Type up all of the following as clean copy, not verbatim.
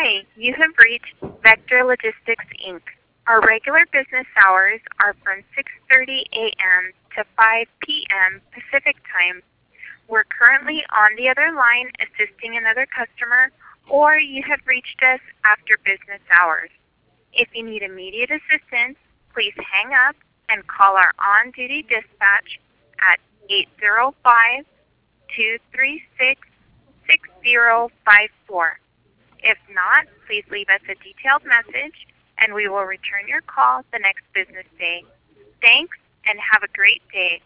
Hi, you have reached Vector Logistics, Inc. Our regular business hours are from 6:30 a.m. to 5 p.m. Pacific Time. We're currently on the other line assisting another customer, or you have reached us after business hours. If you need immediate assistance, please hang up and call our on-duty dispatch at 805-236-6054. If not, please leave us a detailed message, and we will return your call the next business day. Thanks, and have a great day.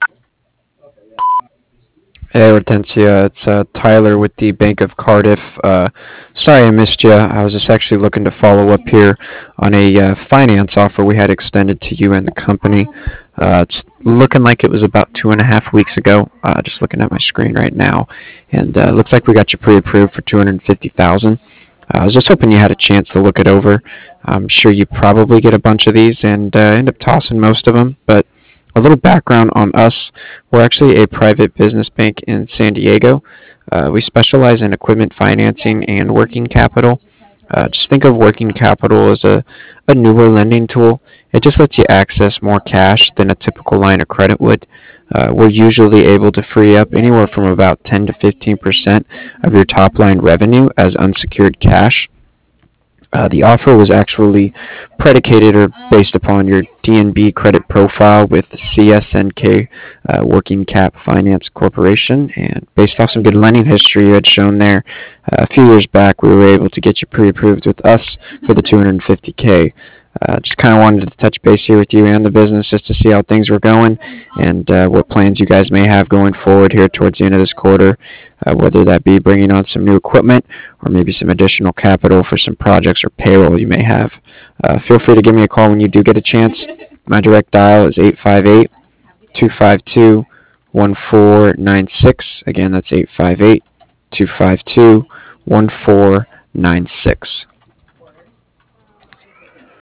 Hey, Hortensia, it's Tyler with the Bank of Cardiff. Sorry I missed you. I was just actually looking to follow up here on a finance offer we had extended to you and the company. It's looking like it was about 2.5 weeks ago. Just looking at my screen right now, and looks like we got you pre-approved for 250,000. I was just hoping you had a chance to look it over. I'm sure you probably get a bunch of these and end up tossing most of them, but a little background on us. We're actually a private business bank in San Diego. We specialize in equipment financing and working capital. Just think of working capital as a newer lending tool. It just lets you access more cash than a typical line of credit would. We're usually able to free up anywhere from about 10 to 15% of your top line revenue as unsecured cash. The offer was actually predicated or based upon your DNB credit profile with CSNK Working Cap Finance Corporation, and based off some good lending history you had shown there a few years back, we were able to get you pre-approved with us for the 250K. Just kind of wanted to touch base here with you and the business just to see how things were going and what plans you guys may have going forward here towards the end of this quarter, whether that be bringing on some new equipment or maybe some additional capital for some projects or payroll you may have. Feel free to give me a call when you do get a chance. My direct dial is 858-252-1496. Again, that's 858-252-1496.